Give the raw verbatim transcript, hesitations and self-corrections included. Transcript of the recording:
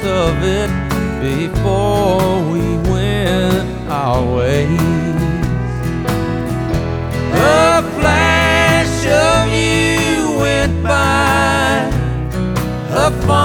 of it before we went our ways. A flash of you went by, a